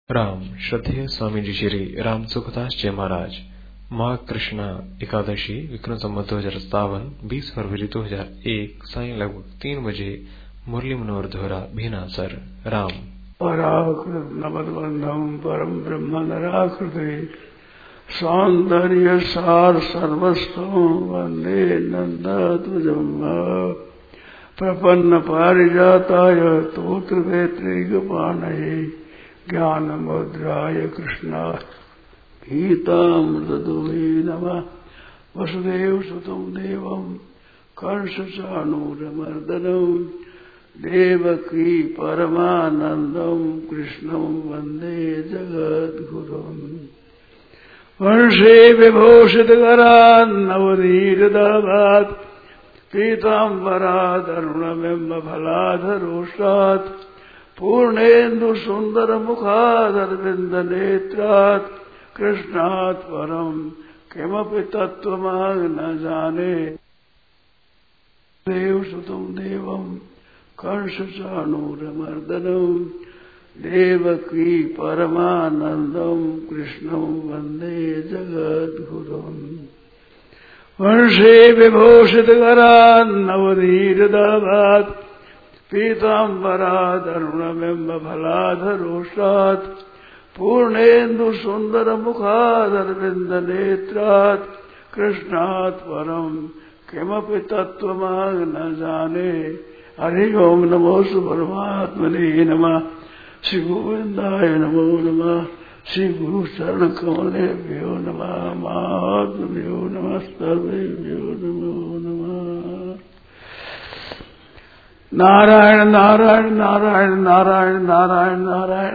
राम श्रद्धेय स्वामी जी श्री राम सुखदास जी महाराज माघ कृष्णा एकादशी विक्रम संवत 2057 20 फरवरी 2001 साय लगभग 3 बजे मुरली मनोहर धोरा भीनासर। राम पराकृत नमद्बंधम परम ब्रह्म नराकृते सौंदर्य सार सर्वस्व वंदे नंदध्वजम प्रपन्न पारिजाताय तोत्र वेत्रिगपाणये ज्ञान मुद्राय कृष्णा गीतामृतदुहे नमः। वसुदेव सुतं देवं कंसचाणूरमर्दनं देवकी परमानंदं कृष्णं वंदे जगद्गुरुम्। वर्षे विभूषितकरान्नवनीरदाभात् पीताम्बरात् अरुणबिम्बफलाधरोष्टात् पूर्णेन्दु सुंदर मुखादरविंद नेत्रात् कृष्णात् परम किमपि तत्त्वमहं न जाने। देव सुतं देवं कंसचाणूरमर्दनं देवकी परमानंदं कृष्णं वंदे जगद्गुरुम्। वर्षे विभूषितकरान्नवनीरदाभात् पीताम्बरात् अरुणबिम्बफलाधरोष्टात् पूर्णेन्दु सुंदर मुखादरविंद नेत्रात् कृष्णात् परम किमपि तत्त्वमहं न जाने। हरि ओम नमो परमात्मने नमः। श्री गोविंदाय नमो नमः। श्री गुरु चरण कमलेभ्यो नमः। महात्म्यो नमः। सर्वेभ्यो नमो नमः। नारायण नारायण नारायण नारायण नारायण नारायण।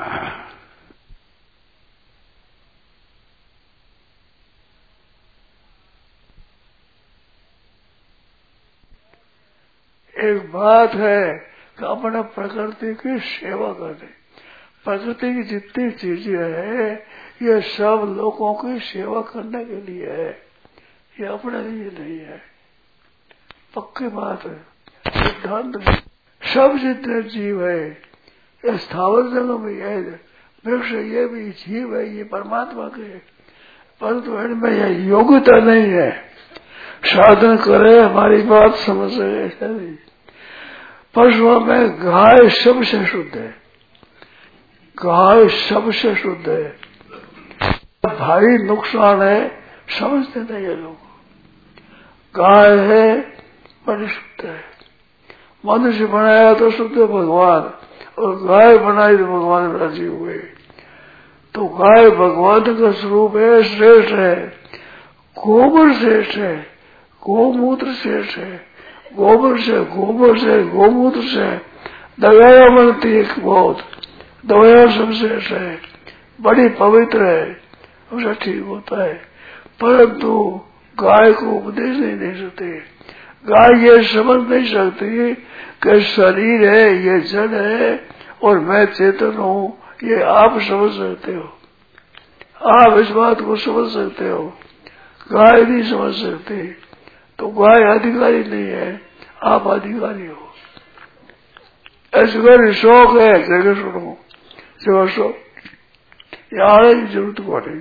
एक बात है कि अपने प्रकृति की सेवा करें। प्रकृति की जितनी चीजें है ये सब लोगों की सेवा करने के लिए है, ये अपने लिए नहीं है। पक्की बात है। सिद्धांत सब जितने जीव है ये स्थावर जगह भी है, वृक्ष ये भी जीव है, ये परमात्मा के, परंतु इनमें यह योग्यता नहीं है। साधन करे हमारी बात समझ ऐसा नहीं। पशुओं में गाय सबसे शुद्ध है, गाय सबसे शुद्ध है। भारी नुकसान है समझते नहीं है लोग। गाय है बड़ी शुद्ध है। मनुष्य बनाया तो शुद्ध भगवान, और गाय बनाई तो भगवान राजी हुए। तो गाय भगवान का स्वरूप है, श्रेष्ठ है। गोबर श्रेष्ठ है, गोमूत्र श्रेष्ठ है। गोबर से गोमूत्र से दवाइयां बनती है बहुत, दवाइयां सब श्रेष्ठ है, बड़ी पवित्र है, उसे ठीक होता है। परंतु गाय को उपदेश नहीं दे सकते। गाय ये समझ नहीं सकती कि शरीर है, ये जड़ है और मैं चेतन हूँ। ये आप समझ सकते हो, आप इस बात को समझ सकते हो, गाय नहीं समझ सकती। तो गाय अधिकारी नहीं है, आप अधिकारी हो। ऐसे मेरी शौक है, जगह सुनो, जगह शौक यहाँ आने की जरूरत पड़ी,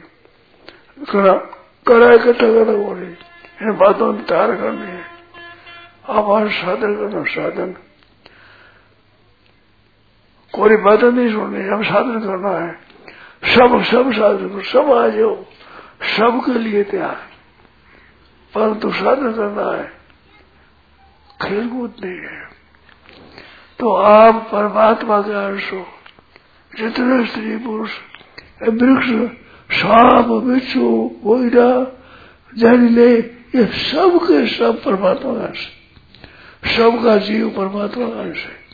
कड़ा इकट्ठा करना पड़ी, इन बातों में तैयार करनी है। आप आज साधन करना, साधन कोई बातें नहीं सुननी, हम साधन करना है। सब साधन करो, सब आ जाओ, सबके लिए तैयार, परंतु साधन करना है, खेलकूद नहीं है। तो आप परमात्मा के अंश हो। जितने स्त्री पुरुष, वृक्ष, सांप, बिच्छू, कोयला, जहरीले, ये सब के सब परमात्मा का अंश, सबका जीव परमात्मा का अंश है,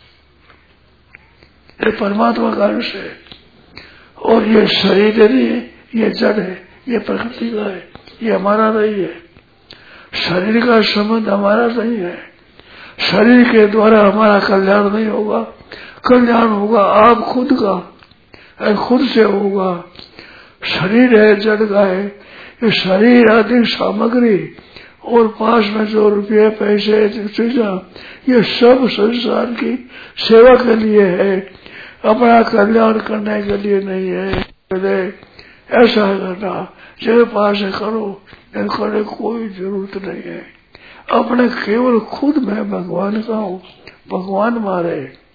ये परमात्मा का अंश है। और ये शरीर नहीं है, ये जड़ है, ये प्रकृति का है, ये हमारा नहीं है। शरीर का संबंध हमारा नहीं है। शरीर के द्वारा हमारा कल्याण नहीं होगा। कल्याण होगा आप खुद का, खुद से होगा। शरीर है, जड़ का है। ये शरीर आदि सामग्री और पास में जो रुपये पैसे चीजा, ये सब संसार की सेवा के लिए है। अपना कल्याण करने के लिए नहीं है। ऐसा करना जब पास करो, करने कोई जरूरत नहीं है। अपने केवल खुद मैं भगवान का हूँ, भगवान मारे।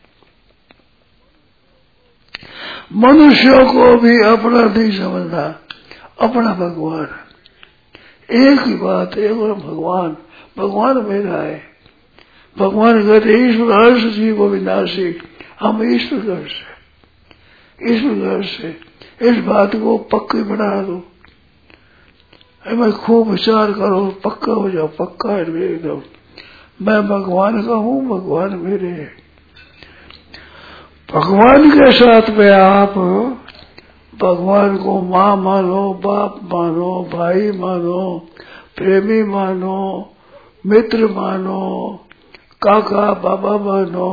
मनुष्यों को भी अपना नहीं समझना, अपना भगवान। एक ही बात, एक और भगवान, भगवान मेरा है। भगवान कहते ईश्वर हर्ष जीव विनाशी, हम ईश्वर घर से, ईश्वर घर से इस बात को पक्की बना दो। मैं खूब विचार करो, पक्का हो जाओ, पक्का है एकदम। मैं भगवान का हूँ, भगवान मेरे है। भगवान के साथ में आप भगवान को माँ मानो, बाप मानो, भाई मानो, प्रेमी मानो, मित्र मानो, काका बाबा मानो,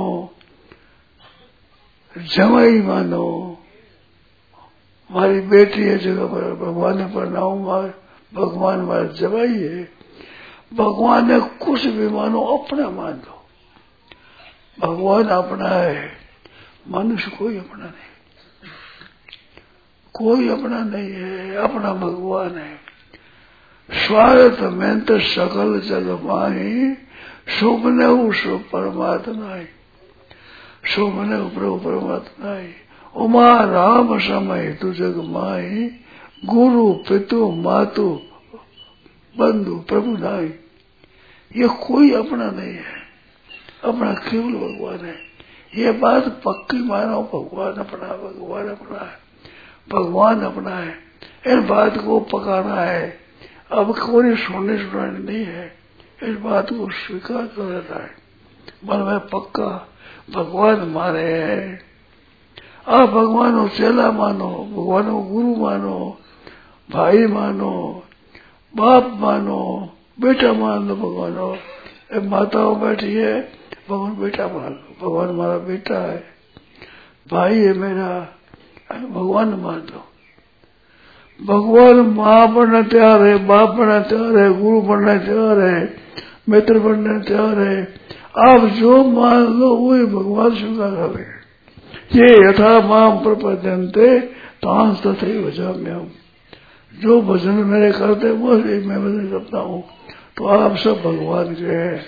जमाई मानो। हमारी बेटी है जगह पर भगवान ने प्रणाम, भगवान हमारा जमाई है। भगवान ने कुछ भी मानो, अपना मान लो। भगवान अपना है, मनुष्य कोई अपना नहीं, कोई अपना नहीं है, अपना भगवान है। स्वार्थ में तो सकल जग माही, शोभने सो परमात्मा, शोभने प्रभु परमात्मा। उमा राम समय तु जग माही, गुरु पितु मातु बंधु प्रभु नाई। ये कोई अपना नहीं है, अपना केवल भगवान है। ये बात पक्की मानो, भगवान अपना, भगवान अपना है, भगवान अपना है। इस बात को पकाना है। अब कोई सुनने सुनाने नहीं है, इस बात को स्वीकार कर लेना है। मन में पक्का भगवान माने हैं। आप भगवान को चेला मानो, भगवान को गुरु मानो, भाई मानो, बाप मानो, बेटा मान लो भगवान को। माताओं बैठी है, भगवान बेटा मान लो, भगवान हमारा बेटा है, भाई है मेरा, भगवान मान लो। भगवान माँ बनना तैयार है, बाप बनना तैयार है, गुरु बनना तैयार है, मित्र बनना तैयार है। आप जो मान लो वही भगवान स्वीकार करें। ये यथा माम प्रपद्यन्ते तांस तथैव भजाम्यहम्। जो भजन मेरे करते वो मैं भजन करता हूँ। तो आप सब भगवान के हैं,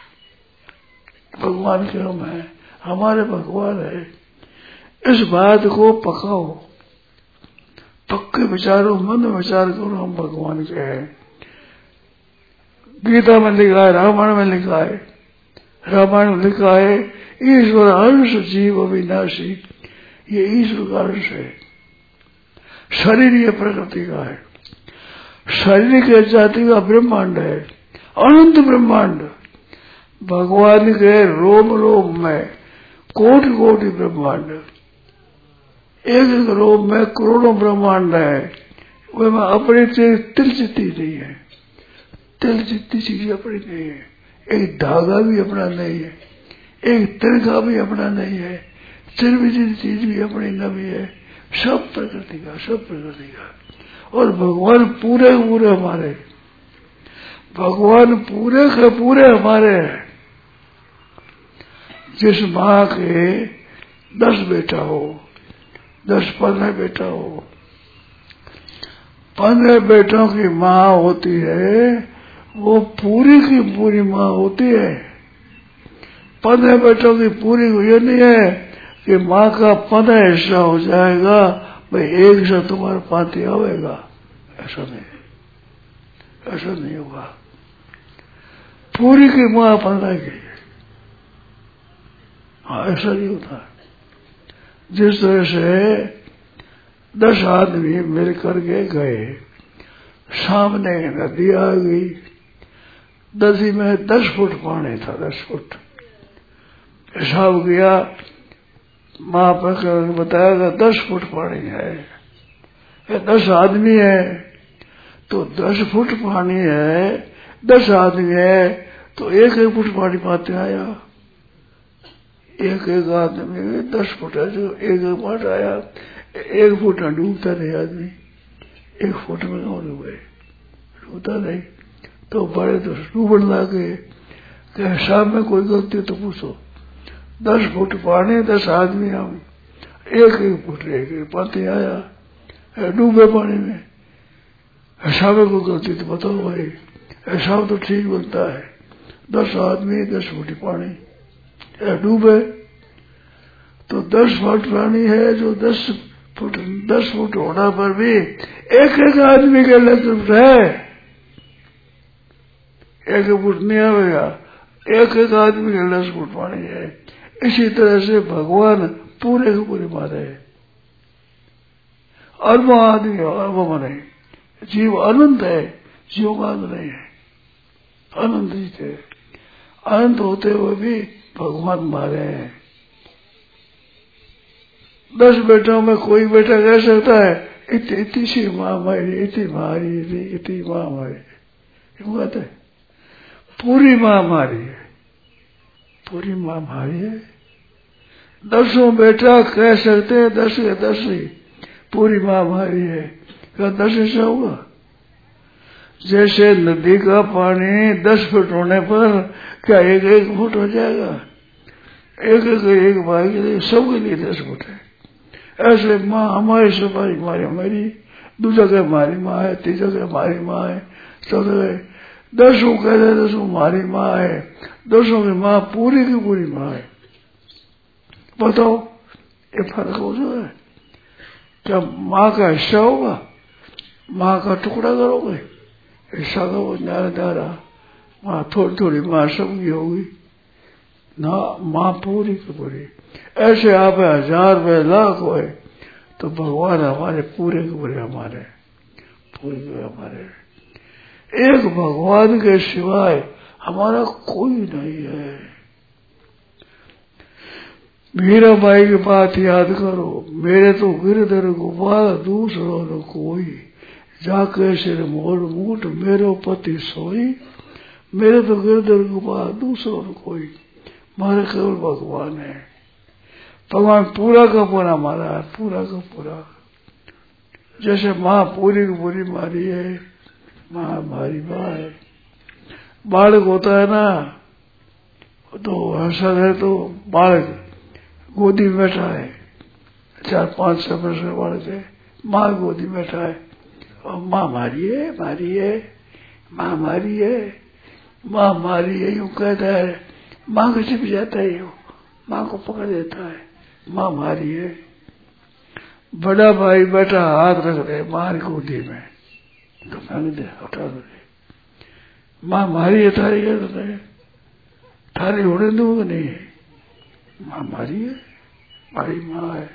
भगवान के हम हैं, हमारे भगवान है। इस बात को पकाओ, पक्के विचारो, मन में विचार करो, हम भगवान के हैं। गीता में लिखा है, रामायण में लिखा है, रामायण में लिखा है ईश्वर अंश जीव अविनाशी। ये ईश्वर का अंश है। शरीर ये प्रकृति का है, शरीर के जाति का ब्रह्मांड है, अनंत ब्रह्मांड। भगवान के रोम रोम में कोटि कोटि ब्रह्मांड, एक एक रोम में करोड़ों ब्रह्मांड है। वे में अपनी चीज तिल चित्ती नहीं है, तिल चित्ती चीज अपनी नहीं है। एक धागा भी अपना नहीं है, एक तिनका भी अपना नहीं है, चिरविचिर चीज भी अपनी नहीं है। सब प्रकृति का, सब प्रकृति का। और भगवान पूरे पूरे हमारे, भगवान पूरे के पूरे हमारे हैं। जिस माँ के 10 बेटा हो, 10-15 बेटा हो, 15 बेटों की माँ होती है, वो पूरी की पूरी माँ होती है। 15 बेटों की पूरी ये नहीं है कि माँ का 15 हिस्सा हो जाएगा, भाई एक हिस्सा तुम्हारे पाती आवेगा, ऐसा नहीं, ऐसा नहीं होगा। पूरी की माँ 15 की है। हाँ, ऐसा नहीं होता। जिस तरह से 10 आदमी मिलकर के गए, सामने नदी आ गई, नदी में 10 फुट पानी था, 10 फुट। हिसाब किया, माँ पर बताया 10 फुट पानी है। 10 आदमी है तो 10 फुट पानी है, 10 आदमी है तो 1-1 फुट पानी पाते आया। 1-1 आदमी 10 फुट है, जो 1-1 फुट आया, 1 फुट में डूबता नहीं आदमी, 1 फुट में कौन डूबे, डूबता नहीं। तो बड़े तो डूबने लगे, हिसाब में कोई गलती तो पूछो। 10 फुट पानी, 10 आदमी हम, एक एक फुट एक पानी आया, डूबे पानी में। हिसाब को गलती तो बताओ भाई, हिसाब तो ठीक बनता है। 10 आदमी 10 फुट पानी, डूबे तो 10 फुट पानी है, जो 10 फुट होना पर भी एक एक आदमी के लग है, एक फुट नहीं आवेगा, एक एक आदमी के 10 फुट पानी है। इसी तरह से भगवान पूरे के पूरे मारे, अरबों आदमी अरबों मारे, जीव अनंत है, जीव का अंत नहीं है, अनंत ही थे। अनंत होते हुए भी भगवान मारे हैं। 10 बेटों में कोई बेटा कह सकता है इतनी सी माँ मारी, इतनी मारी, इतनी माँ मारी, क्यों कहते हैं? पूरी माँ मारी है, पूरी माँ मारी है। 10 बेटा कह सकते हैं 10 के 10 ही पूरी माँ मारी है, क्या 10 ऐसा होगा? जैसे नदी का पानी 10 फुट होने पर क्या एक एक फुट हो जाएगा? एक भाई के लिए, सबके लिए 10 फुट है। ऐसे माँ हमारी सफाई मारी हमारी, दूसरा के हमारी माँ है, तीसरा के हमारी माँ है, चौथे 10 कह रहे 10 हमारी माँ है, 10 की माँ पूरी की पूरी माँ है। बताओ ये फर्क हो जाए? क्या माँ का हिस्सा होगा? माँ का टुकड़ा करोगे? हिस्सा का वो न्यारा माँ, थोड़ी थोड़ी माँ सबकी होगी ना, माँ पूरी की पूरी। ऐसे आप 1000 में लाख होए तो भगवान हमारे पूरे के पूरे, हमारे पूरे के हमारे। एक भगवान के सिवाय हमारा कोई नहीं है। मीराबाई की बात याद करो, मेरे तो गिरधर गोपाल दूसरों न कोई, जाके सिर मोर मुठ मेरो पति सोई। मेरे तो गिरधर गोपाल दूसरों न कोई, मारे केवल भगवान है। भगवान पूरा का पूरा मारा है, पूरा का पूरा। जैसे माँ पूरी की पूरी मारी है, माँ हमारी माँ है। बालक होता है ना, तो ऐसा है तो बालक गोदी में बैठा है, 4-5 वर्ष का बालक है, माँ गोदी में बैठा है, और माँ मारी है, मारी है, माँ मारी है, माँ मारी है, यूं कहता है, माँ को छिप जाता है, यूं माँ को पकड़ देता है, माँ मारी है। बड़ा भाई बैठा हाथ रख रहे माँ की गोदी में, तो मैंने दे हटा दे, माँ मारी है थारी, थारी होने दूंगा नहीं, माँ मारी है, हमारी माँ है।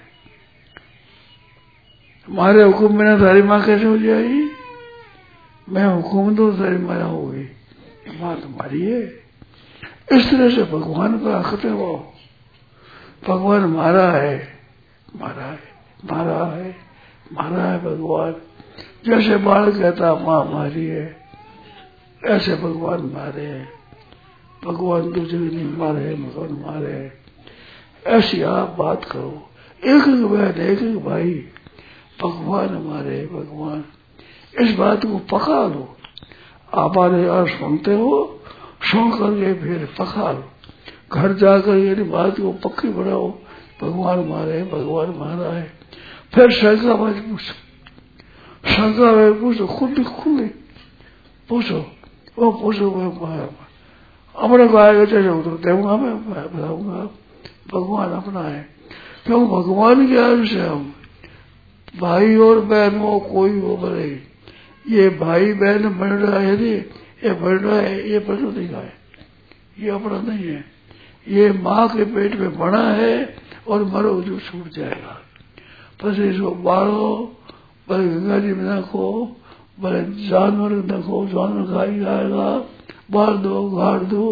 तुम्हारे हुक्म बिना थारी माँ कैसे हो जाएगी? मैं हुक्म दो थारी माँ होगी, माँ तुम्हारी है। इस तरह से भगवान पर आखते हो, भगवान मारा है, मारा है, मारा है, मारा है भगवान। जैसे बालक कहता माँ मारी है, ऐसे भगवान मारे हैं। भगवान दूसरे नहीं मारे, भगवान मारे हैं। ऐसी आप बात करो, एक एक बहन, एक एक भाई, भगवान हमारे भगवान। इस बात को पका लो। आप आज सुनते हो, सुन करके फिर पका लो, घर जाकर ये बात को पक्की बनाओ, भगवान हमारे, भगवान हमारा है। फिर शंका बात पूछो, शंका में पूछो, खुद पूछो, वो पूछो, अपने को आएगा जैसे उत्तर दूंगा, मैं बताऊंगा। भगवान अपना है, क्यों भगवान के अंश है हम। भाई और बहन हो, कोई हो बड़े, ये भाई बहन बन रहा है, ये बन रहा है, ये प्रकृति का है, ये अपना नहीं है। ये माँ के पेट में बना है और मरो जो छूट जाएगा। बस इसको बाढ़ो, भले गंगा जी में रखो, भले जानवर रखो, जानवर खा ही जाएगा, बाढ़ दो, गाड़ दो,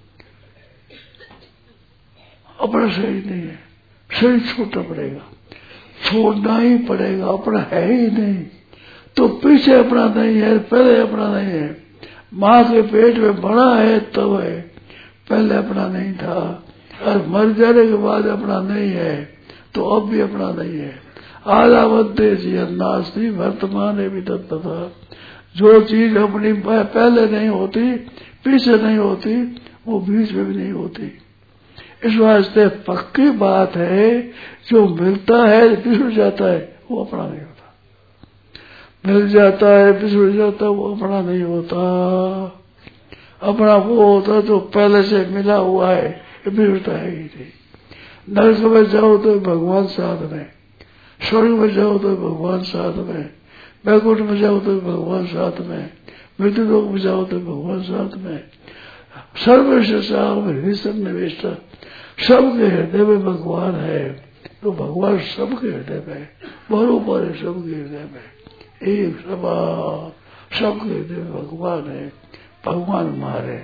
अपना शरीर नहीं है, शरीर छोड़ना पड़ेगा, छोड़ना ही पड़ेगा, अपना है ही नहीं। तो पीछे अपना नहीं है, पहले अपना नहीं है। माँ के पेट में बड़ा है तब है, पहले अपना नहीं था, और मर जाने के बाद अपना नहीं है, तो अब भी अपना नहीं है। आधावंते जीवन नास्ति वर्तमान है भी तत्तथा। जो चीज अपनी पहले नहीं होती, पीछे नहीं होती, वो बीच में भी नहीं होती। इस वास्ते पक्की बात है, जो मिलता है बिछड़ जाता है वो अपना नहीं होता, मिल जाता है बिछड़ जाता है वो अपना नहीं होता। अपना वो होता जो पहले से मिला हुआ है, ये बिछड़ता है ही नहीं। नरक में जाओ तो भगवान साथ में, स्वर्ग में जाओ तो भगवान साथ में, बैकुंठ में जाओ तो भगवान साथ में, मृत्यु लोक में जाओ तो भगवान साथ में। सर्वनिवेश सबके हृदय में भगवान है, तो भगवान सबके हृदय में बरोबर है, सबके हृदय में एक समान, सबके हृदय में भगवान है। भगवान हमारे,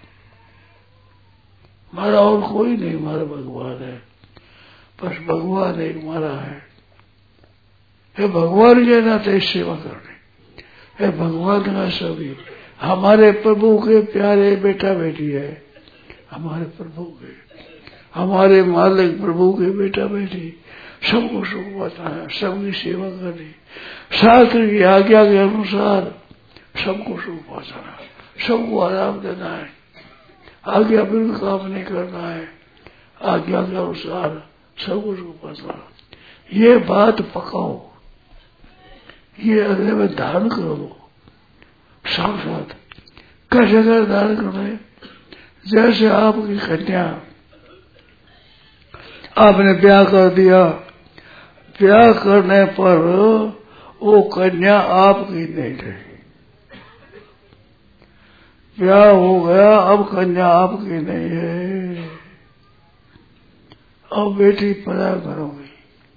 हमारा और कोई नहीं, हमारा भगवान है, बस भगवान एक हमारा है। ये भगवान के नाते सेवा करनी, ये भगवान का सभी हमारे प्रभु के प्यारे बेटा बेटी है, हमारे प्रभु के, हमारे मालिक प्रभु के बेटा बेटी, सबको सुख बताना, सबकी सेवा करनी, शास्त्र की आज्ञा के अनुसार सबको सुख पहुंचाना, सबको आराम देना है, आज्ञा बिल्कुल काम नहीं करना है, आज्ञा के अनुसार सबको सुख पहुंचाना। ये बात पकाओ, ये अगले में धारण करो, साथ साथ कैसे कर धारण करना है। जैसे आपकी कन्या, आपने ब्याह कर दिया, ब्याह करने पर वो कन्या आपकी नहीं रही, ब्याह हो गया, अब कन्या आपकी नहीं है, अब बेटी पराया करोगी,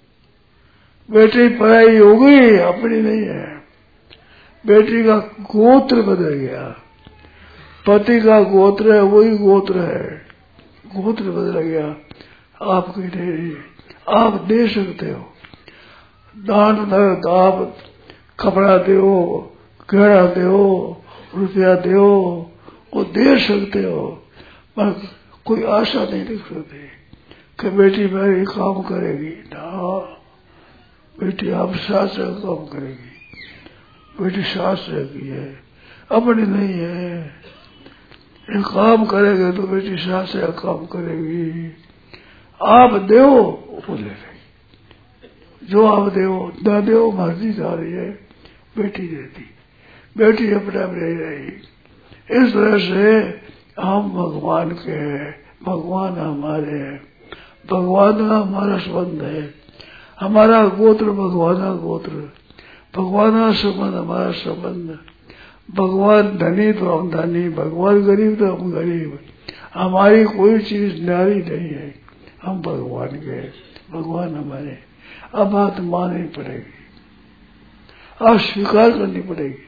बेटी पराई होगी, अपनी नहीं है। बेटी का गोत्र बदल गया, पति का गोत्र है वही गोत्र है, गोत्र बदल गया, आपकी नहीं। आप दे सकते हो, दान दो, आप कपड़ा दो, गहरा दो, रुपया दो, वो दे सकते हो, पर कोई आशा नहीं रख सकते कि बेटी मेरी काम करेगी ना। बेटी आप शास्त्र का काम करेगी, बेटी शास्त्र की है, अपनी नहीं है। एक काम करेगा तो बेटी शास्त्र का काम करेगी। आप दो वो ले लेगी, जो आप दो ना दो मर्जी जा रही है, बेटी देती, बेटी अपने आप रह रही। इस तरह से हम भगवान के हैं, भगवान हमारे हैं, भगवान का हमारा संबंध है, हमारा गोत्र भगवान का गोत्र, भगवान का संबंध हमारा संबंध। भगवान धनी तो हम धनी, भगवान गरीब तो हम गरीब, हमारी कोई चीज न्यारी नहीं है, हम भगवान के, भगवान हमारे। अब बात माननी पड़ेगी, अब स्वीकार करनी पड़ेगी।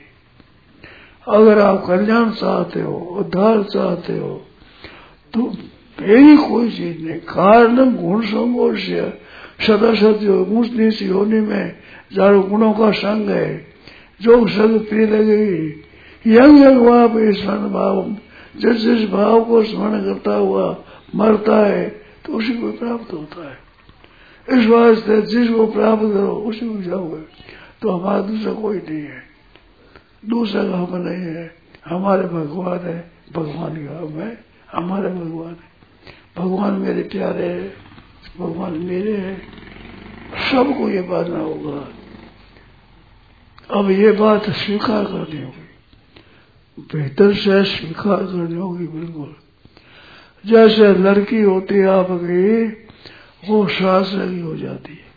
अगर आप कल्याण चाहते हो, उद्धार चाहते हो, तो मेरी कोई चीज नहीं, कारण गुण संघर्ष सदा सत्य ऊंच नीच योनि में चारों गुणों का संग है, जो संग प्रिय लगेगी। यंग यंग भाव स्मरण भाव, जिस जिस भाव को स्मरण करता हुआ मरता है तो उसी को प्राप्त होता है। इस वास्ते जिसको प्राप्त करो उसी को जाओगे, तो हमारा दूसरा कोई नहीं है, दूसरा हम नहीं है, हमारे भगवान है, भगवान का हम है, हमारे भगवान है, भगवान मेरे प्यारे है, भगवान मेरे है, सबको ये मानना होगा। अब ये बात स्वीकार करनी होगी, बेहतर से स्वीकार करनी होगी बिल्कुल। जैसे लड़की होती है आपकी, वो शास्त्र की हो जाती है।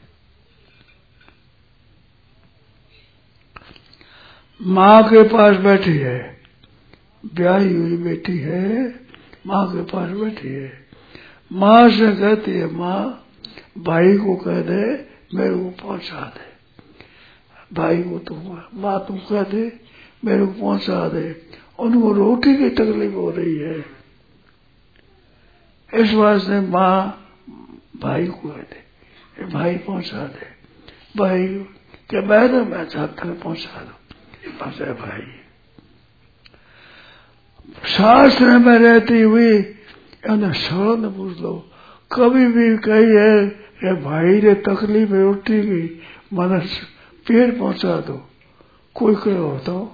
माँ के पास बैठी है, ब्याही हुई बेटी है, माँ के पास बैठी है, माँ से कहती है, माँ भाई को कह दे मेरे को पहुंचा दे, भाई को तुम, माँ तुम कह दे मेरे को पहुंचा दे। उनको रोटी की तकलीफ हो रही है, इस वास्ते माँ भाई को कह दे भाई पहुंचा दे, भाई क्या मैं चाहता हूँ पहुंचा दो, बस है भाई। शास्त्र में रहती हुई शरण पूछ लो, कभी भी कही है कि भाई ने तकलीफ है रोटी की, मन पेड़ पहुंचा दो, कोई कहे होता हो,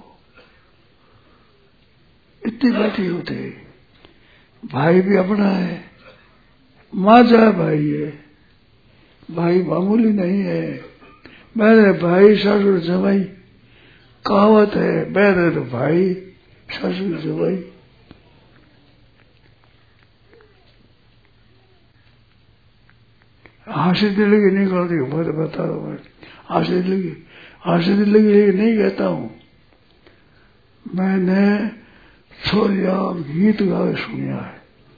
इतनी बैठी होती। भाई भी अपना है, माँ चाहे भाई है, भाई मामूली नहीं है। मैंने भाई ससुर जवाई कहावत है, मैंने तो भाई ससुर जवाई। हंसी दिल्ली नहीं करती हूँ, मैं तो बता रहा हूँ। हंसी दिल्ली नहीं कहता हूँ। मैंने छोरिया गीत गावे सुनिया है,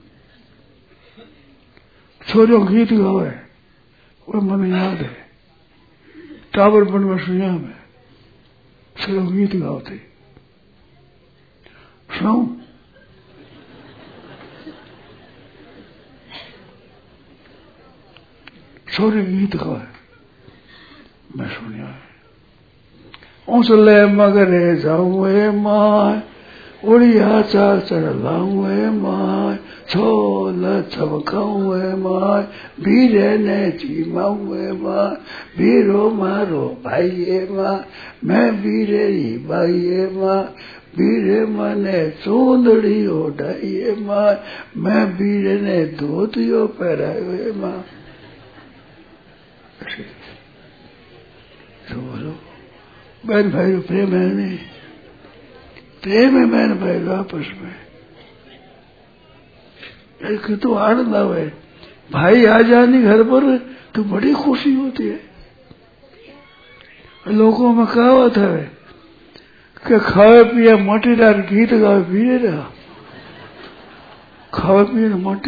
छोरियों गीत गावे, वो मन याद है। टावरपन में सुनिया मैं, छोरियों गीत गावते सुनाऊं? छोरे गीत गावे मैं सुनिया है। उसले मगरे जाऊँ ए माय, उड़िया चार चढ़ लाऊं ए माय, छोल चमकाऊं ए माय, बीरे ने चीमाऊं ए माय, बीरो मारो भाई ए माय, मैं बीरे ही भाई ए माय, बीरे मने चूंदड़ी ओढ़ाई ए माय, मैं बीरे ने धोतियो पहरायो ए माय। तो बोलो बहन भाई को प्रेम है नहीं? प्रेम है बहन भाई को आपस में। एक तो आनंद आवे, भाई आ जाने घर पर तो बड़ी खुशी होती है। लोगों में कहावत है कि खावे पिए मोटी डाल गीत गावे पीरे रहा, खावे पिए मोटी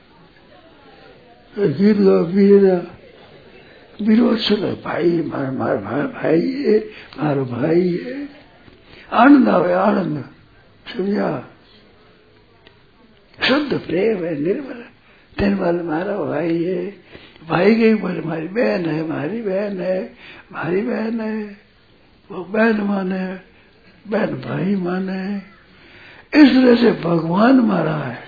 रहा गीत गावे पीरे रहा। विरोध से भाई मार भाई है, मारो भाई है, आनंद आवे आनंद। समझा? शुद्ध प्रेम है, निर्मल। निर्मल मारा भाई है, भाई के ऊपर हमारी बहन है, हमारी बहन है, हमारी बहन है, वो बहन माने, बहन भाई माने। इस तरह से भगवान मारा है।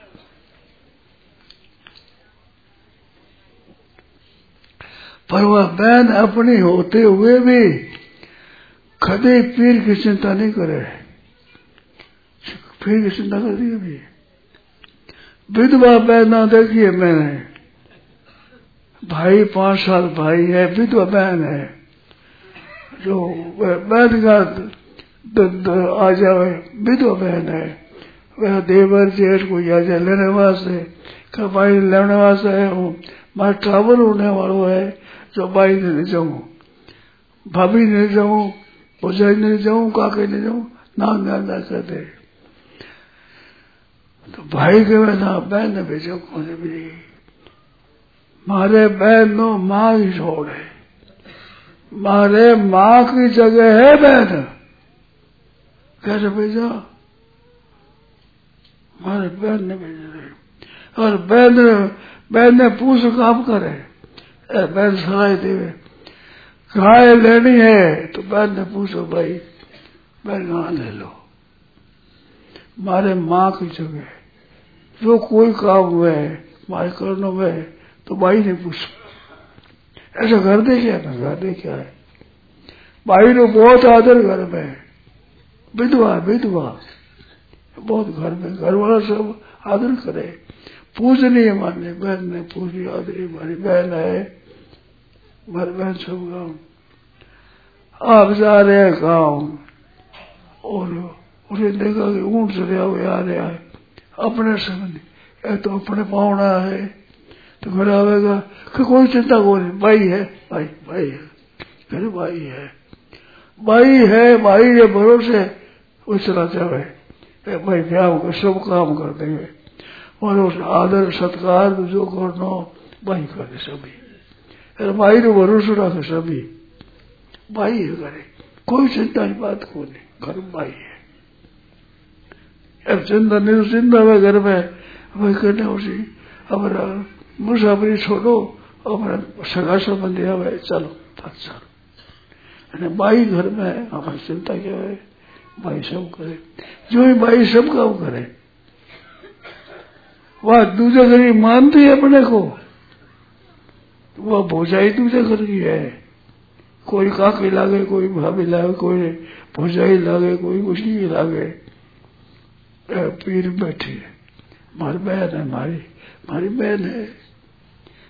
पर वह बहन अपनी होते हुए भी कदे पीर की चिंता नहीं करे। पीर की चिंता कर दी अभी। विधवा बहना देखिए मैंने, भाई 5 साल भाई है, विधवा बहन है, जो बहन का आ जाए, विधवा बहन है, वह देवर जेठ को आ जाए लेने वास्ते, भाई लेने वास्ते है हूँ, मैं ट्रैवल होने वालों है, जो भाई नहीं जाऊं, भाभी नहीं जाऊं, भौजाई नहीं जाऊं, काके नहीं जाऊं, नाम ना कहते। तो भाई के ना बहन ने भेजो कौन भी, मारे बहन नो माँ ही छोड़े, मारे माँ की जगह है बहन, कैसे भेजा? मारे बहन ने भेजा। और बहन ने पूछ काम करे, बहन सलाह देवे, गाय लेनी है तो बहन ने पूछो भाई बहन गाय ले लो। मारे माँ की जगह जो कोई काम हुए मारे करना हुए तो भाई ने पूछो। ऐसा घर देखा है ना, घर देखा है, भाई ने बहुत आदर घर में, विधवा बहुत घर में, घर वाला सब आदर करे, पूजनी है माने, बहन ने पूजी आदरी, हमारी बहन है, हमारी बहन सब गाँव। आप जा रहे हैं गाँव और उसे देखा कि ऊंट चढ़ा हुए आ रहा है, अपने संबंधी, तो अपने पावना है, तो घर आवेगा कि कोई चिंता को नहीं, भाई है, भाई है, घर भाई है, भाई के भरोसे वो चला जावे, भाई ब्याह का सब काम कर देंगे, और उस आदर सत्कार जो करना भाई करे सभी, अरे भाई तो भरोसा रखे सभी, भाई है करे, कोई चिंता की बात को नहीं, घर भाई है। अब चिंता नहीं तो चिंता है घर में, भाई करने उसी हमारा मुसाफरी छोड़ो, हमारा सगा संबंधी आवे, चलो चलो, भाई घर में है, हमारी चिंता क्या है, भाई सब करे, जो ही भाई सब काम करे, वह दूसरे घर की मानती है अपने को, वह भौजाई दूसरे घर की है, कोई काकी लागे, कोई भाभी लागे, कोई भौजाई लागे, कोई कुछ नहीं लागे, पीर बैठी है, हमारी बहन है, हमारी बहन है,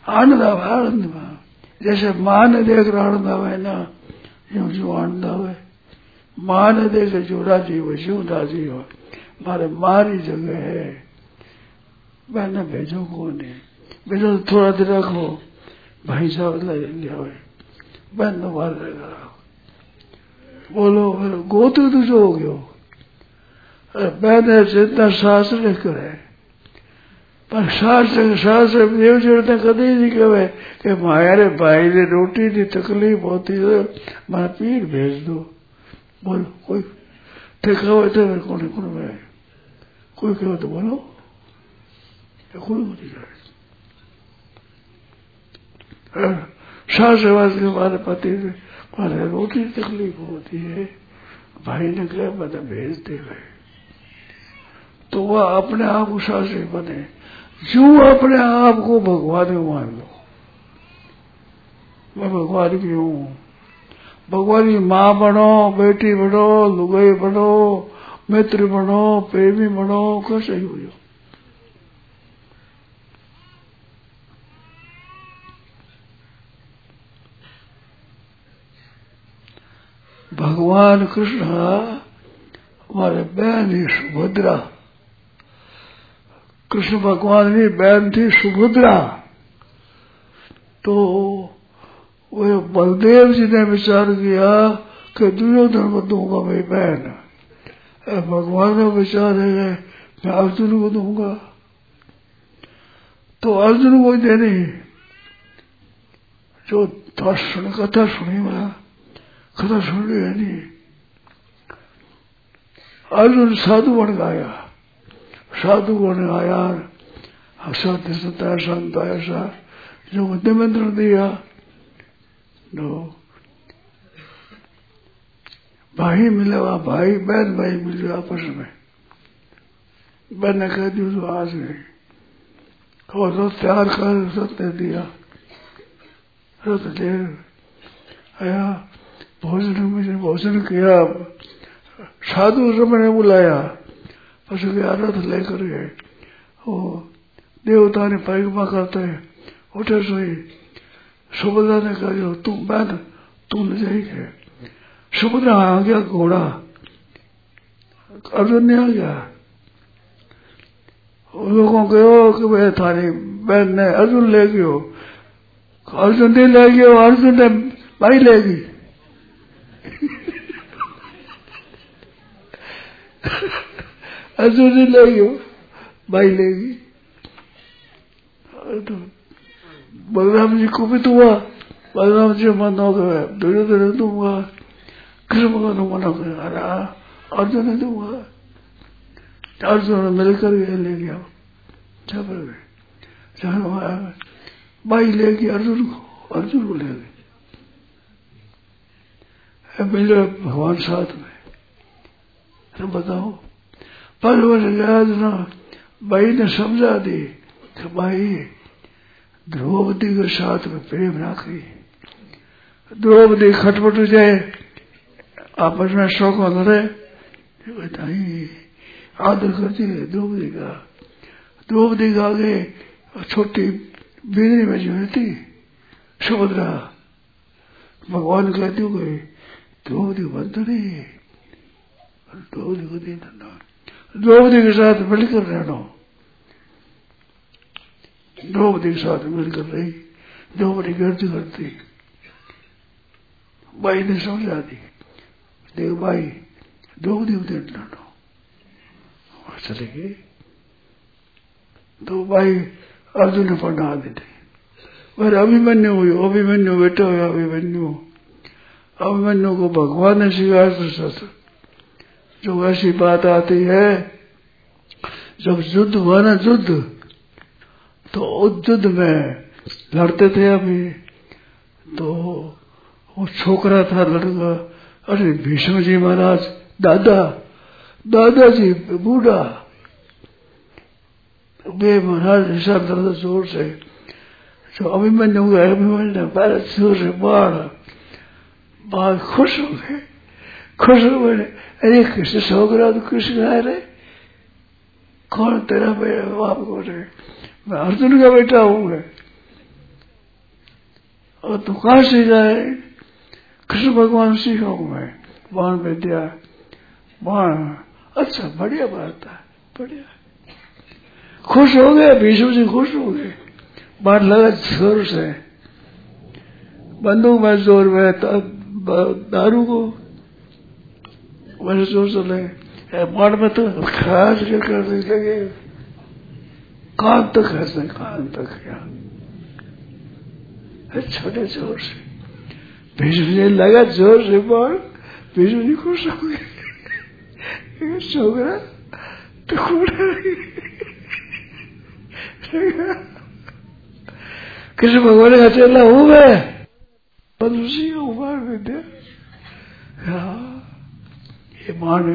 आनंद आवे, आनंद में जैसे माँ ने देख कर आनंद आवे ना, यूं जो आनंद आवे। माँ ने देख जो राजी हो, जो राजी हो। मारे मारी जगह है, मैंने भेजो को नहीं, भेजो तो थोड़ा देर रखो, भाई साहब ले आवे, बहन तो बाहर रहेगा। बोलो गोत्र तो जो हो गयो, अरे बहन जितना शास्त्र लेकर है, पर शास्त्र देव जी ने कभी नहीं कहे कि मारे भाई ने रोटी की तकलीफ होती है, मारा पीर भेज दो। बोलो कोई ठेका हुए थे मेरे कोने कोने में, कोई कहो तो बोलो, कोई होती है शास्त्रवाद के हमारे पति मारे रोटी की तकलीफ होती है, भाई ने कहा मैंने भेज दे गए, तो वह अपने आप को शास्त्री बने। जो अपने आप को भगवान में मान लो, मैं भगवान की हूँ, भगवान की माँ बनो, बेटी बनो, लुगाई बनो, मित्र बनो, प्रेमी बनो, कैसे ही हो। भगवान कृष्ण हमारे बहन ही सुभद्रा, कृष्ण भगवान की बहन थी सुभद्रा, तो वो बलदेव जी ने विचार किया कि दुर्योधन को दूंगा मेरी बहन। भगवान का विचार है मैं अर्जुन को दूंगा, तो अर्जुन को देनी। जो कथा सुनी मैं, कथा सुन ली है नहीं। अर्जुन साधु बन गया, साधु बन आया, सत्य सत्या संत ऐसा जो निमंत्रण दिया, तो भाई मिलेगा, भाई बहन भाई मिले आपस में। बहन ने कह दी तो आज नहीं, और रथ तैयार कर, रथ ने दिया, रथ ले आया, भोजन किया, साधु समय ने बुलाया, पशु के रथ लेकर गए। वो देवता ने परिक्रमा करते उठे सोई, सुभद्रा ने कहा तुम बहन तू न जाएगी। सुभद्रा आ गया घोड़ा, अर्जुन ने आ गया। लोगों कहो कि वह थारी बहन ने अर्जुन ले गयो, अर्जुन नहीं ले गयो, अर्जुन ने भाई लेगी। अर्जुन नहीं ले गयो, भाई लेगी। तो बलराम जी को भी दूंगा, बलराम जी मना हो गया, दुर्योधन दूंगा, कृष्ण भगवान मना गया, अर्जुन ने दूंगा। अर्जुन ने मिलकर ले गया, झपड़ गए, भाई लेगी अर्जुन को, अर्जुन को ले गई। मिले भगवान साथ में, तो बताओ पर याद ना, भाई ने समझा दी कि भाई द्रौपदी के साथ में प्रेम राखी, द्रौपदी खटपट जाए, आपस में शौक लड़े, बताइए आदर करती है द्रौपदी का। द्रौपदी का आगे छोटी बिजली में जो रहती सुभद्रा, भगवान कहती हूँ कि द्रौपदी बनता नहीं, द्रौपदी को नहीं धंधा, द्रौपदी के साथ मिलकर रहना, द्रौपदी के साथ मिलकर रही, द्रौपदी गिरती करती। भाई ने समझा दी, देख भाई द्रौपदी को दे डालो, चले गए। तो भाई अर्जुन ने पढ़ा देते, पर अभिमन्यु हुई, अभिमन्यु बेटा हुआ, अभिमन्यु को भगवान ने सिखाया था। जो ऐसी बात आती है, जब युद्ध हुआ ना, युद्ध, तो उस युद्ध में लड़ते थे अभी, तो वो छोकरा था लड़का, अरे भीष्म जी महाराज, दादाजी बूढ़ा, वे महाराज हिसाब दर्द जोर से, जो अभिमन्यु हुआ, अभिमन्यु पहले जोर से बाहर खुश हो गए, खुश हो गए। अरे कृष्ण छोकरा तो कृष्ण आए रे, कौन तेरा बेटा? बाप को रे, मैं अर्जुन का बेटा हूँ। और तू कहाँ से जाए? कृष्ण भगवान सीखा हूं मैं, बाण विद्या, बाण। अच्छा, बढ़िया बात है, बढ़िया। खुश हो गए भीष्म जी, खुश हो गए। बाण लगा जोर से, बंदूक में जोर में, दारू को वैसे जोर से लगे, बाण में तो खास करने लगे, कान तक हंसने, कान तक। छोटे जोर से भीष्म जी लगा जोर से बाण, भीष्म जी खुश हो गए। छोकरा तो कृष्ण भगवान का चेला हूं मैं, उसी का बाण विद्या। ये बाण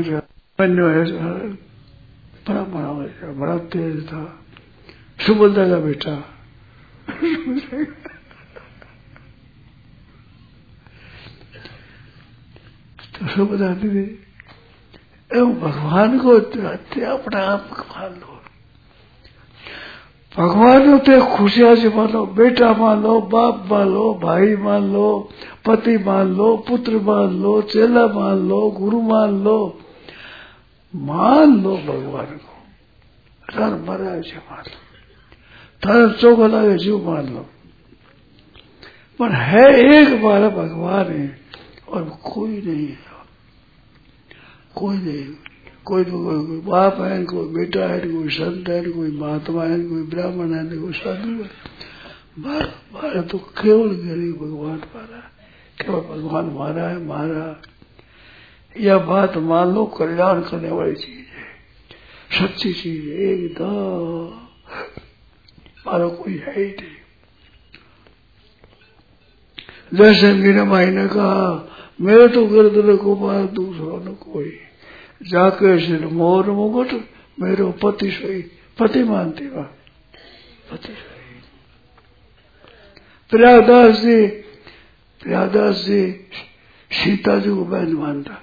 बड़ा तेज था, सुभद्रा का बेटा। तो सुभद्रा दीदी भगवान को अपना आप मान लो, भगवान होते खुशियां से मान लो, बेटा मान लो, बाप मान लो, भाई मान लो, पति मान लो, पुत्र मान लो, चेला मान लो, गुरु मान लो भगवान को। तार महाराज मान लो, तार चौका लगे जीव मान लो, पर है एक बार भगवान है और कोई नहीं है, कोई नहीं। कोई बाप है, कोई बेटा है, कोई संत है, कोई महात्मा है, कोई ब्राह्मण है, कोई साधु है। मारा तो केवल गरीब भगवान मारा, केवल भगवान मारा है, मारा। यह बात मान लो, कल्याण करने वाली चीज है, सच्ची चीज है एकदम। मारो कोई है ही नहीं। जैसे मीरा माई ने कहा, मेरे तो गर्दन को मार दूसरों न कोई, जाके सिर मोर मुकुट मेरो पति सोई। पति मानती वह, पति सोई। प्रयागदास जी सीता जी को बहन मानता,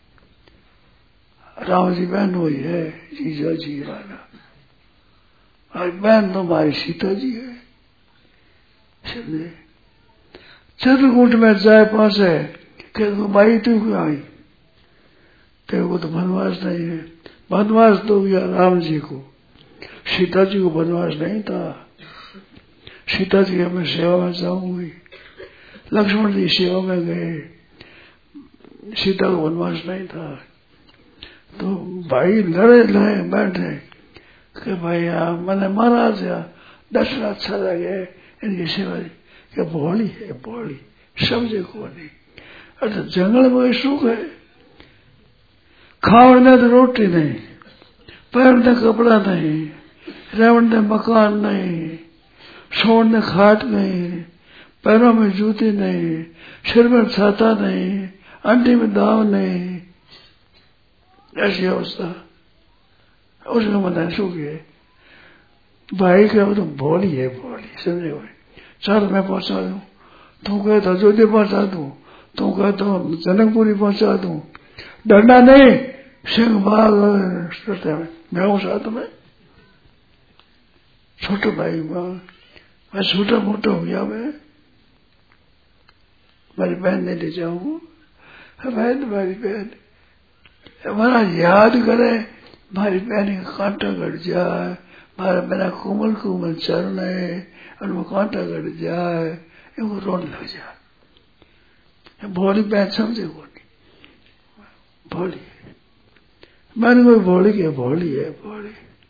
राम जी बहन हुई है, जीजा जी वाला, और बहन तो हमारी सीता जी है। समझे? चित्रकूट में जाए पास है कि भाई तू क्यों आई, तेरे को तो वनवास नहीं है। वनवास तो गया राम जी को, सीता जी को वनवास नहीं था। सीता जी हमें सेवा में जाऊंगी, लक्ष्मण जी सेवा में गए, सीता को वनवास नहीं था। तो भाई लड़े बैठे कि भाई मैंने महाराज दर्शन अच्छा लगे इनकी सेवा कि भोली है, भोली समझे को नहीं। अच्छा, जंगल में सुख है, खाने तो रोटी नहीं, पहनने कपड़ा नहीं, रहने मकान नहीं, सोने खाट नहीं, पैरों में जूती नहीं, सिर में छाता नहीं, अंडी में दाव नहीं, ऐसी अवस्था। उसका मन सुख है। भाई का तो भोली है, भोली समझे हुए। चल मैं पहुंचा दूं, तू कहे तो अयोध्या पहुंचा दूं, तू कहे तो जनकपुरी पहुंचा दूं, डरना नहीं, सिंह बाघ मैं हूं साथ में। छोटे भाई मैं छोटा मोटा हो गया, मैं मेरी बहन नहीं ले जाऊंगा, बहन तुम्हारी बहन हमारा याद करे, हमारी बहन का कांटा कट जाए, हमारा मेरा कोमल कोमल चरण है और वो कांटा कट जाए, वो रोने लग जाए। भोली बहन समझे को नहीं, भोली है। मैंने कोई भोली है, भोली है, भोली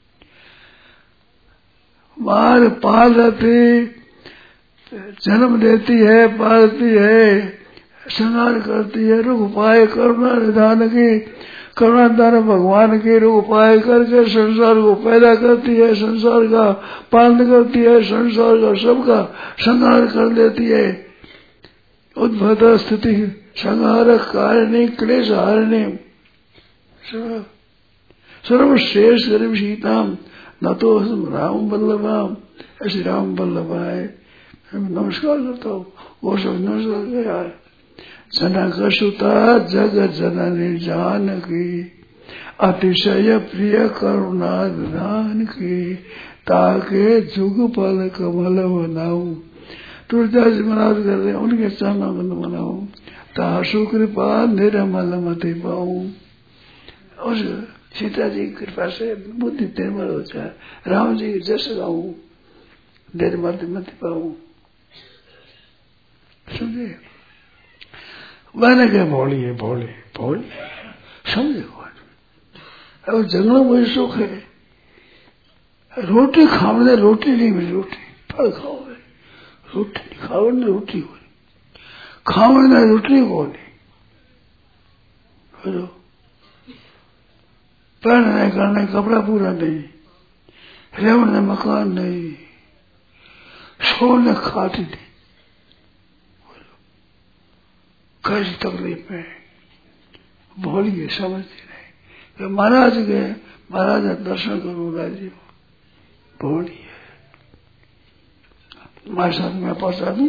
मार पाल रहती, जन्म देती है, पालती है, श्रृंगार करती है, रुख पाए करुणा निधान की, करुणा निधान भगवान की रुख पाए करके संसार को पैदा करती है, संसार का पालन करती है, संसार का सबका संहार कर देती है। उद्भव स्थिति संहार कारिणी क्लेश हारिणी सर्वश्रेष्ठ गरीब सीताम न तो राम वल्लभाम। ऐसे राम वल्लभ आए, नमस्कार करता हूँ, वो सब नमस्कार गया। जनक सुता जगत जननी जानकी, अतिशय प्रिय करुणा दान की, ताके जुग पल कमल बनाऊ, तुलसीदास जी महाराज कर रहे उनके चरणों को मनाऊ तासु कृपा निर्मल मति पाऊं। उस सीता जी की कृपा से बुद्धि निर्मल हो जाए, राम जी की जस गाऊं निर्मल मति पाऊं। समझे? मैंने क्या भोली है, भोली भोली समझे? अब जंगलों में सुख है, रोटी खाओ, रोटी नहीं मिली, रोटी फल खाओ, रोटी नहीं खाओ ना, रोटी हो खाओ ना, रोटी को नहीं पहनने करने कपड़ा पूरा नहीं, रहने मकान नहीं, सोने खाती नहीं, कैसी तकलीफ में भोली है, समझती नहीं। महाराज गए, महाराज दर्शन करो राजी भोली है। हमारे साथ मैं पहुंचा दूं,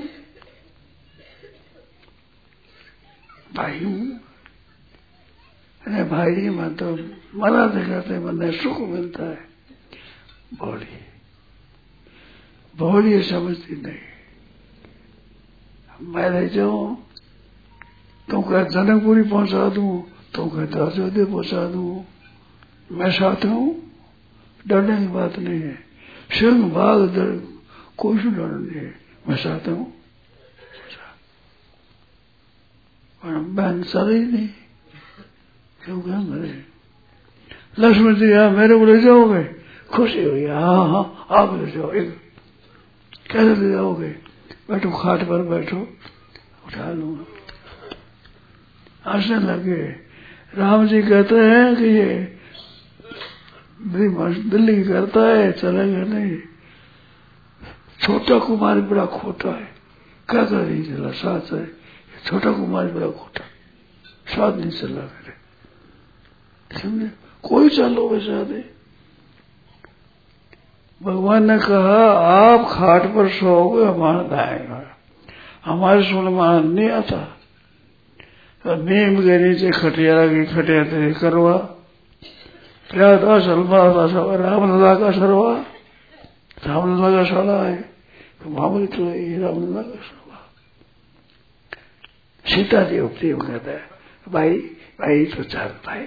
भाई हूं, अरे भाई मैं तो महाराज कहते मन सुख मिलता है। भोली भोली समझती नहीं। मैं ले जाऊं तो क्या जनकपुरी पहुंचा दूं, तो कहता अयोध्या पहुंचा दूं, मैं साथ हूं, डरने की बात नहीं है। सिंह बाघ डर कोई से डर नहीं है, मैं साथ हूं। बहन सही नहीं, क्यों क्या करे? लक्ष्मण जी मेरे को ले जाओगे? खुशी हुई, हाँ हाँ आप ले जाओ। कैसे ले जाओगे? बैठो खाट पर बैठो, उठा लूंगा। हंसने लगे। राम जी कहते हैं कि ये दिल्ली करता है, चलेगा नहीं। छोटा कुमार बड़ा खोटा है, क्या कर रही चला साथ है, छोटा कुमार बड़ा खोटा, साथ नहीं चला मेरे, समझे? कोई चालो वैसा दे। भगवान ने कहा आप खाट पर सोओगे, हमारा दाएगा, हमारे सुन में नहीं आता। नीम के नीचे खटिया लगी, खटिया तेरे करवा, प्यादा सलमा रामलला का सरवा, रामलला का सड़ा है, मामूली तो रामलला का सरवा। सीता जी प्रेम कहता है, भाई भाई तो चल भाई,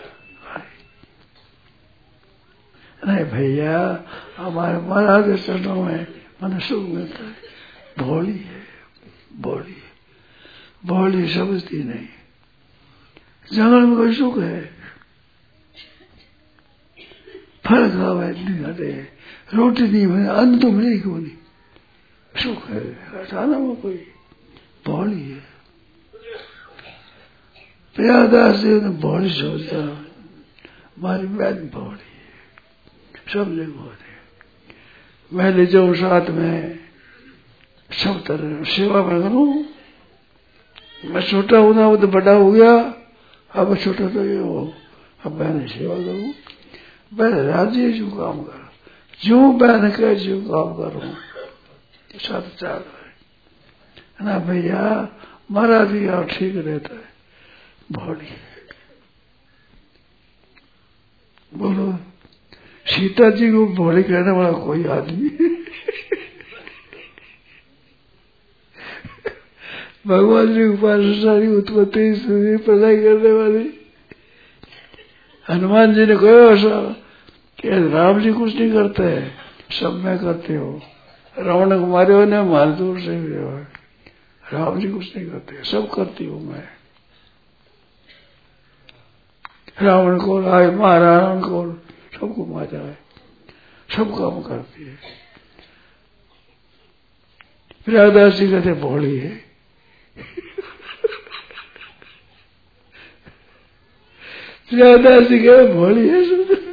नहीं भैया हमारे महाराज के चरणों में मन सुख मिलता है। भोली है, भोली है, भोली समझती नहीं। जंगल में कोई सुख है, फल खावे नहीं खाते, रोटी नहीं मिले, अन्न तो मिले क्यों नहीं, सुख है हटाना में कोई। भोली है। प्रियादास जी ने भोली सोचा, हमारी बहन भोली समझे बोले, मैं ले जाऊं साथ में, सब तरह सेवा में करूं। मैं छोटा हूं ना, वो तो बड़ा हो गया, अब छोटा तो ये हो, अब मैंने सेवा करूं। मैं राजी जो काम कर, जो बहन कह जो काम करूं, साथ चाल है ना भैया। महाराज जी आप ठीक रहता है। भोली बोलो, सीता जी को भोली कहने वाला कोई आदमी भगवान जी उपास सारी उत्पत्ति पढ़ाई करने वाली। हनुमान जी ने कहा ऐसा कि राम जी कुछ नहीं करते हैं, सब मैं करते हो। रावण को मारे हो ने मार दूर से भी हो, राम जी कुछ नहीं करते, सब करती हूँ मैं। रावण को लाए, मारा रावण को, सबको मारा है, सब काम करती है। प्रियादास जी कहते भोली है। प्रियादास जी कहते भोली है,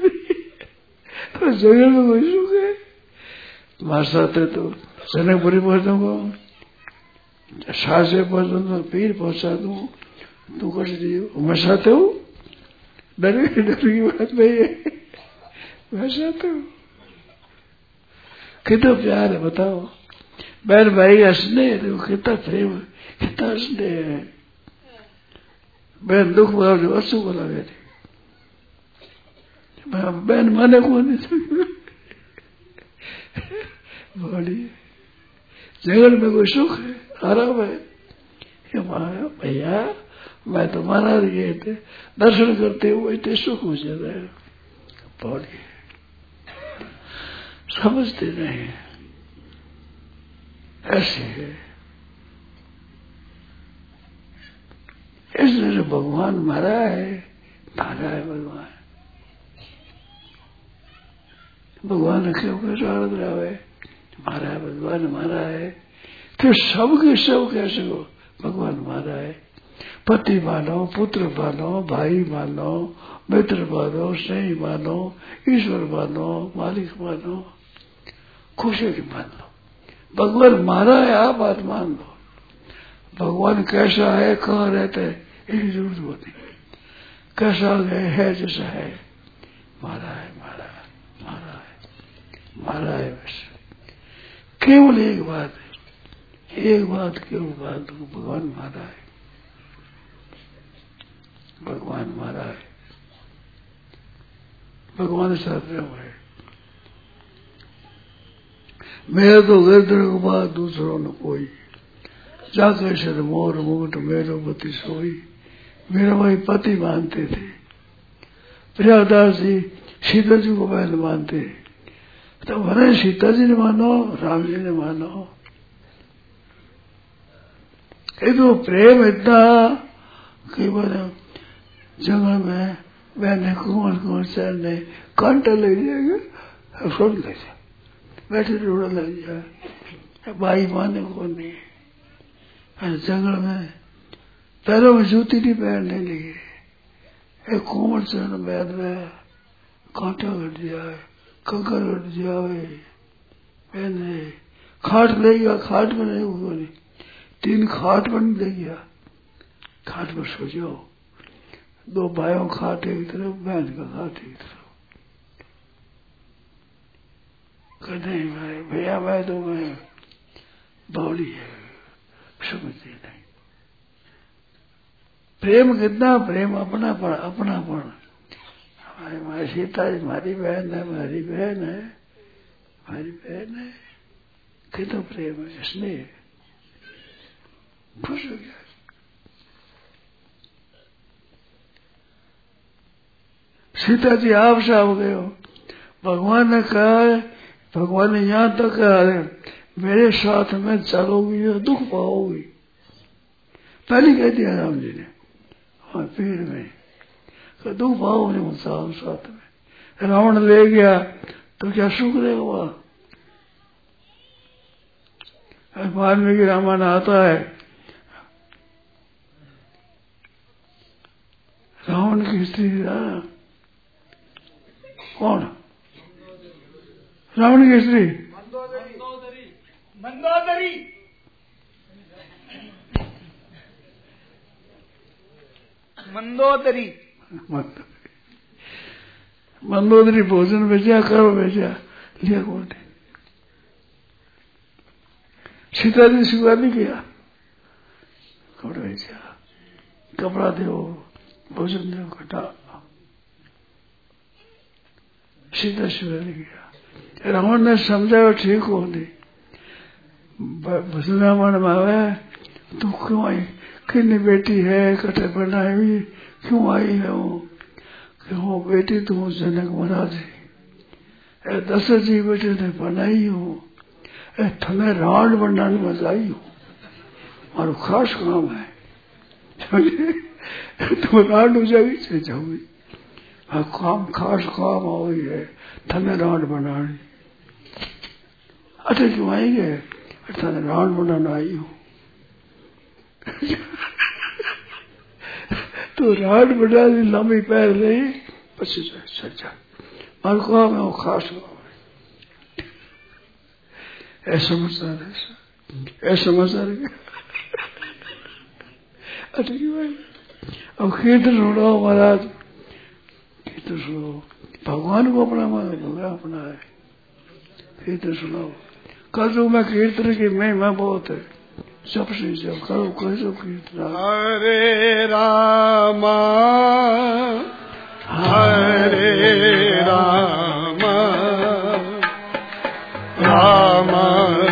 तो जगह में कोई सुख है। मार साथ तो जनकपुरी पहुंचूंगा, सासे पहुंचूंगा, पीर पहुंचा दूं, तू कर दियो, मैं साथ हूं, डर की बात नहीं है, मैं साथ हूं। कितना प्यार है बताओ, बहन भाई का स्नेह देखो, कितना प्रेम, कितना स्नेह है। बहन दुख बोला जो असु को लगे थी, बहन माने को नहीं बोली जंगल में कोई सुख है, आराम है? ये भैया मैं तो महाराज गए थे, दर्शन करते हुए इतने सुख हो जाता है। पौड़ी समझते नहीं, ऐसे है। इसलिए भगवान मारा है भगवान। भगवान ने क्यों स्वागत रहा मारा है, भगवान मारा है। फिर सबके सब कैसे हो? भगवान मारा है। पति मानो, पुत्र मानो, भाई मानो, मित्र मानो, स्नेही मानो, ईश्वर मानो, मालिक मानो, खुशी की मान लो। भगवान मारा है, आप बात मान लो। भगवान कैसा है, कहाँ रहता है, इसकी जरूरत होती है। कैसा है जैसा है, मारा है, मारा है, मारा है, मारा है। बस केवल एक बात है, एक बात, केवल बात, भगवान मारा है, भगवान मारा है। भगवान साथ है। मेरा तो गर्दन को बात दूसरों न कोई, जाकर सर मोर मुकुट मेरो पति सोई। मेरा भाई पति मानते थे। प्रयागदास जी सीता जी को पहले मानते, तो भले सीता जी ने मानो, राम जी ने मानो। ये तो प्रेम इतना कि बोले जंगल में मैंने कुंवर सर ने कांटा ले जाएगा, सुन ले जाए, बैठे रोड़ा लग जाए, भाई माने को नहीं। जंगल में पैरों में जूती नहीं पहनने लगे, एक कोमल चरण बैठ में कांटा कट जाए, कंकर कट जाए, पहने खाट ले गया, खाट में नहीं हुआ, नहीं 3 खाट बन ले गया। खाट पर सो जाओ, 2 भाइयों खाट एक तरफ, बहन का खाट एक तरफ। कहते भाई भैया मैं तो मैं बावली है, समझते नहीं। प्रेम कितना, प्रेम अपनापन, अपनापन। हमारी सीता जी हमारी बहन है, हमारी बहन है, हमारी बहन है, कितना प्रेम है, स्नेह, खुश हो गया। सीता जी आप सा हो गए हो। भगवान ने कहा, भगवान ने यहां तक कहा मेरे साथ में चलोगी तो दुख पाओगी। पहले कह दिया राम जी ने, हाँ पेड़ में दुख पाओगे मुझे साथ में। रावण ले गया तो क्या सुख रहेगा वहां? वाल्मीकि रामायण आता है, रावण की स्त्री कौन? रावण की स्त्री मंदोदरी। मंदोदरी मंदोदरी भोजन भेजा, करो भेजा, लिया कौन ने? सीता जी स्वीकार नहीं किया, कपड़ा भेजा, कपड़ा दो, भोजन दो, घटा। सीता स्वीकार नहीं किया। रावण ने समझा ठीक हो नहीं। रामायण में आवे तू क्यों आई, कितनी बेटी है, कटे बनाई हुई, क्यों आई है वो? क्यों बेटी तू जनक महाराज है, दशरथ जी बेटे ने बनाई हो, थने राड बनाने में आई हो, और खास काम है, तुम राड हो जाएगी से जाओगी, काम खास काम हो है, थने राड बनानी। अटे क्यों आई है? थाने राड बनाना आई हो। तो राड बना दी, लंबी पैर रही, पची सच्चा और काम है वो खास काम है। ऐसा समझदार है, ऐसा समझदार है। अटे क्यों आई? अब कीर्तन सुनो महाराज, कीर्तन सुनो, भगवान को अपना मानो, भगवान अपना है, कीर्तन सुनाओ। करो मैं कीर्तन की महिमा बहुत है, जब से जब करो कैसो कीर्तन। हरे रामा हरे रामा